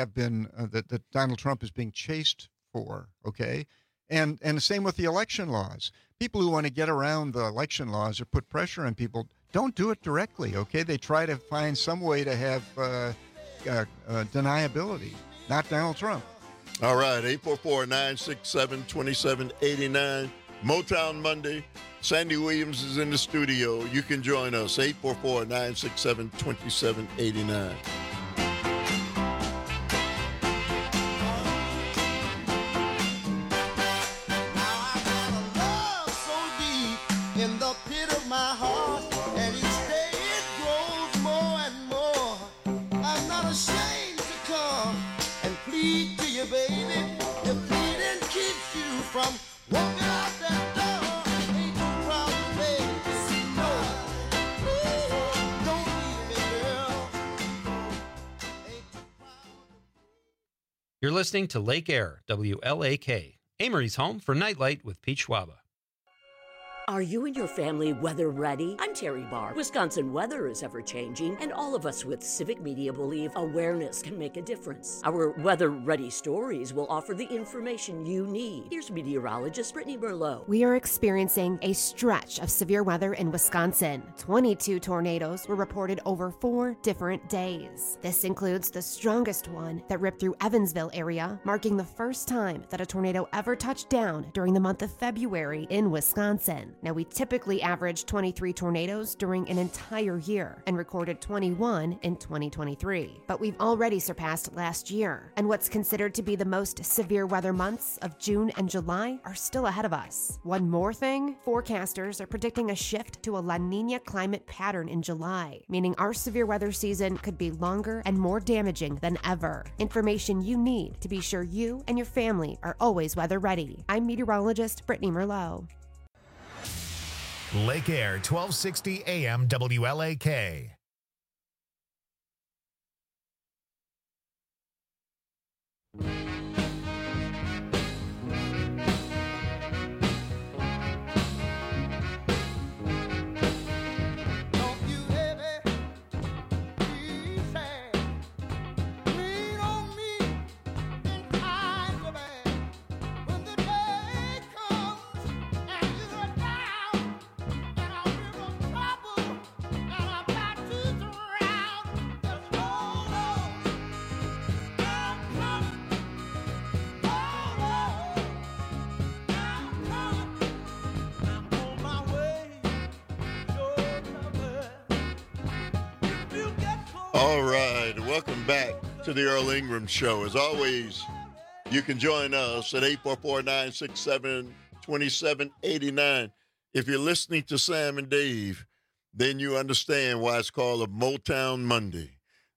Donald Trump is being chased for. Okay, and the same with the election laws. People who want to get around the election laws or put pressure on people don't do it directly. Okay, they try to find some way to have deniability. Not Donald Trump. All right, 844-967-2789. Motown Monday. Sandy Williams is in the studio. You can join us, 844-967-2789. In the pit of my heart, and each day it grows more and more. I'm not ashamed to come and plead to you, baby. Your pleading keeps you from walking out that door. Ain't no problem, baby. No, don't leave me, girl. You're listening to Lake Air, WLAK, Amory's home for Nightlight with Pete Schwaba. Are you and your family weather ready? I'm Terry Barr. Wisconsin weather is ever changing, and all of us with Civic Media believe awareness can make a difference. Our weather ready stories will offer the information you need. Here's meteorologist Brittany Merlot. We are experiencing a stretch of severe weather in Wisconsin. 22 tornadoes were reported over 4 different days. This includes the strongest one that ripped through Evansville area, marking the first time that a tornado ever touched down during the month of February in Wisconsin. Now, we typically average 23 tornadoes during an entire year and recorded 21 in 2023. But we've already surpassed last year, and what's considered to be the most severe weather months of June and July are still ahead of us. One more thing, forecasters are predicting a shift to a La Niña climate pattern in July, meaning our severe weather season could be longer and more damaging than ever. Information you need to be sure you and your family are always weather ready. I'm meteorologist Brittany Merlot. Lake Air, 1260 AM WLAK. All right, welcome back to the Earl Ingram Show. As always, you can join us at 844-967-2789. If you're listening to Sam and Dave, then you understand why it's called a Motown Monday.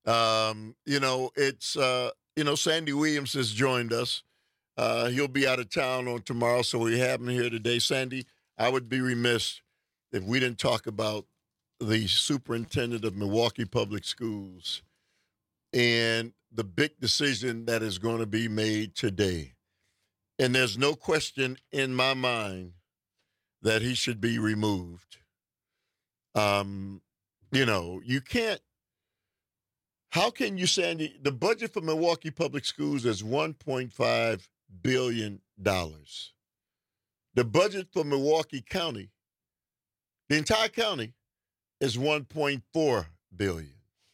Sandy Williams has joined us. He'll be out of town on tomorrow, so we have him here today. Sandy, I would be remiss if we didn't talk about the superintendent of Milwaukee Public Schools and the big decision that is going to be made today. And there's no question in my mind that he should be removed. You can't, how can you, Sandy, the budget for Milwaukee Public Schools is $1.5 billion. The budget for Milwaukee County, the entire county, is $1.4 billion.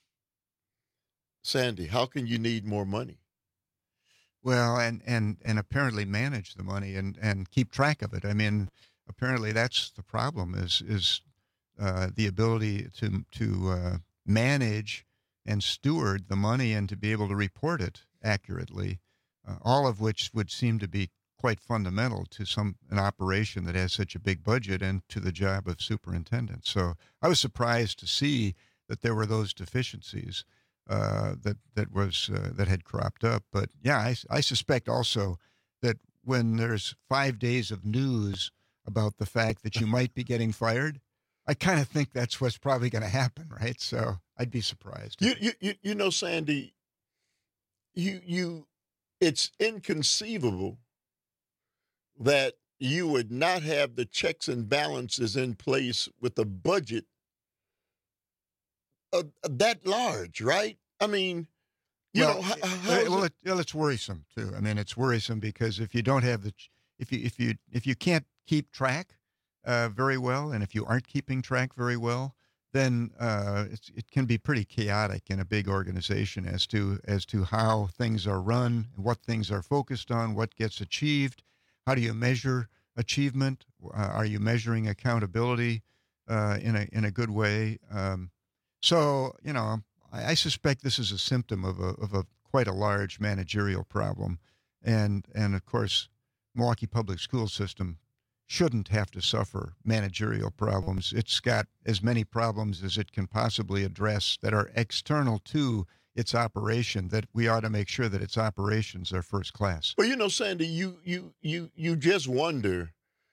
Sandy, how can you need more money? Well, and apparently manage the money and keep track of it. I mean, apparently that's the problem is the ability to manage and steward the money and to be able to report it accurately, all of which would seem to be quite fundamental to an operation that has such a big budget and to the job of superintendent. So I was surprised to see that there were those deficiencies that had cropped up. But yeah, I suspect also that when there's 5 days of news about the fact that you might be getting fired, I kind of think that's what's probably going to happen, right? So I'd be surprised. Sandy, it's inconceivable that you would not have the checks and balances in place with a budget that large, right? I mean, it's worrisome too. I mean, it's worrisome because if you don't have if you can't keep track very well, and if you aren't keeping track very well, then it can be pretty chaotic in a big organization as to how things are run, what things are focused on, what gets achieved. How do you measure achievement? Are you measuring accountability in a good way? I suspect this is a symptom of quite a large managerial problem, and of course, Milwaukee Public School System shouldn't have to suffer managerial problems. It's got as many problems as it can possibly address that are external to its operation, that we ought to make sure that its operations are first class. Well, Sandy, you just wonder.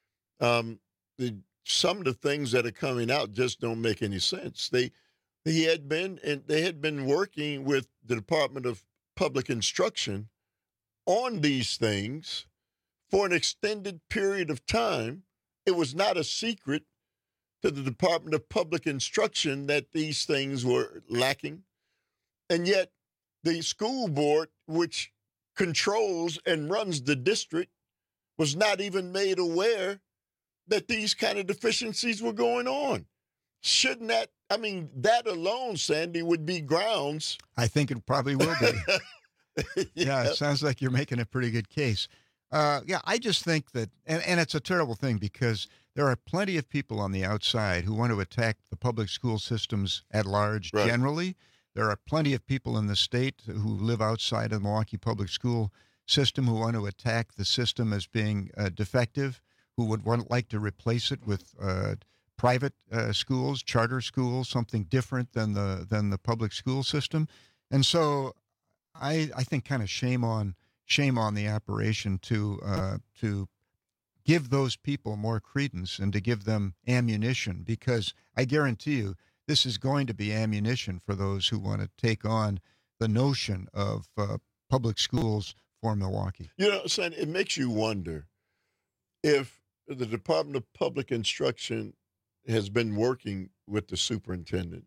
Some of the things that are coming out just don't make any sense. They had been working with the Department of Public Instruction on these things for an extended period of time, it was not a secret to the Department of Public Instruction that these things were lacking. And yet the school board, which controls and runs the district, was not even made aware that these kind of deficiencies were going on. Shouldn't that, I mean, that alone, Sandy, would be grounds. I think it probably will be. Yeah, it sounds like you're making a pretty good case. Yeah, I just think that, and it's a terrible thing because there are plenty of people on the outside who want to attack the public school systems at large generally. There are plenty of people in the state who live outside of the Milwaukee public school system who want to attack the system as being defective, who would like to replace it with private schools, charter schools, something different than the public school system. And so I think kind of shame on the operation to give those people more credence and to give them ammunition, because I guarantee you this is going to be ammunition for those who want to take on the notion of public schools for Milwaukee. You know, Sandy, it makes you wonder if the Department of Public Instruction has been working with the superintendent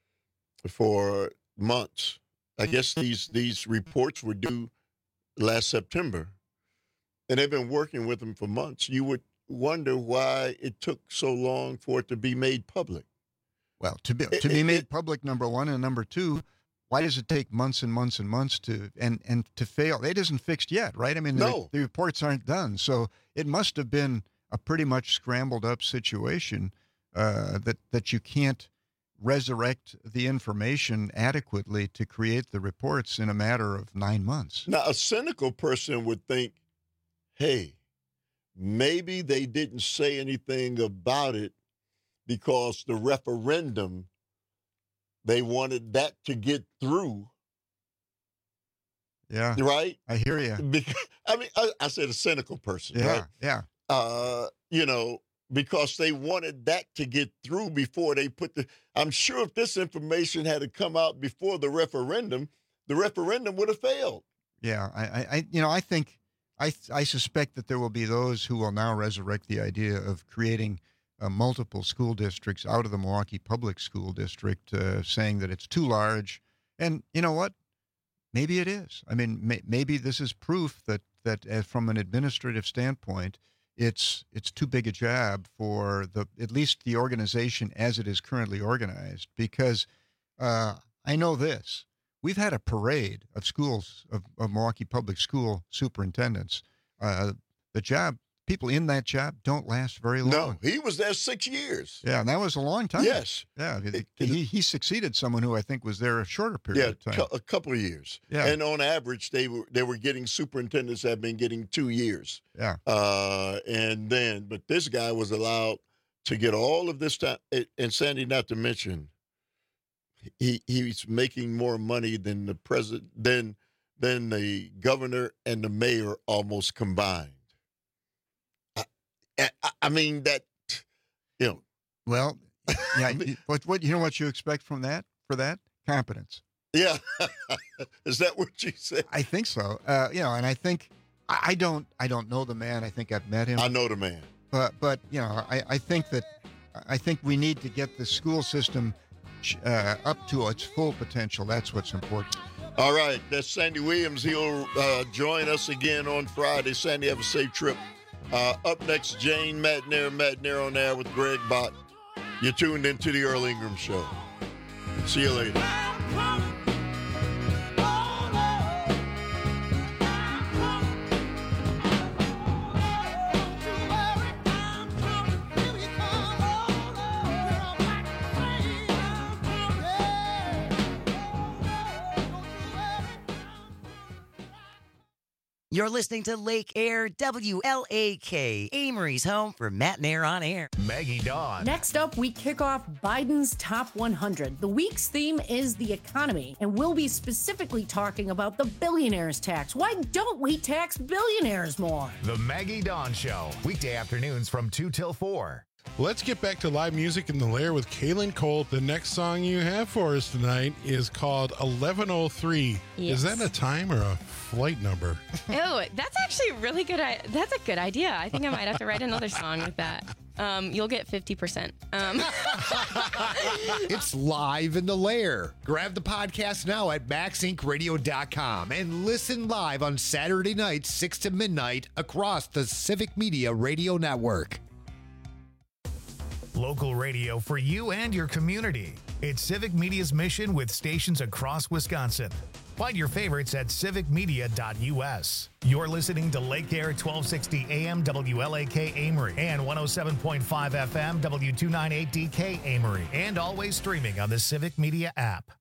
for months. I guess these reports were due last September, and they've been working with him for months. You would wonder why it took so long for it to be made public. Well, to be made public, number one, and number two, why does it take months and months and months to fail? It isn't fixed yet, right? I mean, no. The reports aren't done, so it must have been a pretty much scrambled up situation that you can't resurrect the information adequately to create the reports in a matter of 9 months. Now, a cynical person would think, hey, maybe they didn't say anything about it because the referendum, they wanted that to get through. Yeah. Right? I hear you. I mean, I said a cynical person, yeah, right? Yeah. You know, because they wanted that to get through before they put I'm sure if this information had come out before the referendum would have failed. Yeah. I suspect that there will be those who will now resurrect the idea of creating multiple school districts out of the Milwaukee Public School District, saying that it's too large. And you know what? Maybe it is. I mean, maybe this is proof that from an administrative standpoint, it's too big a job for at least the organization as it is currently organized. Because I know this. We've had a parade of schools, of Milwaukee Public School superintendents. People in that job don't last very long. No, he was there 6 years. Yeah, and that was a long time. Yes. Yeah, he succeeded someone who I think was there a shorter period of time. A couple of years. Yeah. And on average, they were getting superintendents that have been getting 2 years. Yeah. But this guy was allowed to get all of this time. And Sandy, not to mention, he's making more money than the president, than the governor and the mayor almost combined. I mean that, you know. Well, yeah. What you know what you expect from that? For that, competence. Yeah, is that what you said? I think so. And I think I don't know the man. I think I've met him. I know the man. But I think we need to get the school system up to its full potential. That's what's important. All right, that's Sandy Williams. He'll join us again on Friday. Sandy, have a safe trip. Up next, Jane Matenaer on air with Greg Bott. You're tuned into the Earl Ingram Show. See you later. You're listening to Lake Air WLAK, Amory's home for Matenaer on Air. Maggie Dawn. Next up, we kick off Biden's Top 100. The week's theme is the economy, and we'll be specifically talking about the billionaires tax. Why don't we tax billionaires more? The Maggie Dawn Show, weekday afternoons from 2 till 4. Let's get back to live music in the Lair with Kaylin Colt. The next song you have for us tonight is called 1103. Yes. Is that a time or a flight number? Oh, that's actually really good. That's a good idea. I think I might have to write another song with that. You'll get 50%. It's live in the Lair. Grab the podcast now at maxincradio.com and listen live on Saturday nights, 6 to midnight, across the Civic Media Radio Network. Local radio for you and your community. It's Civic Media's mission with stations across Wisconsin. Find your favorites at civicmedia.us. You're listening to Lake Air 1260 AM WLAK Amory and 107.5 FM W298DK Amory, and always streaming on the Civic Media app.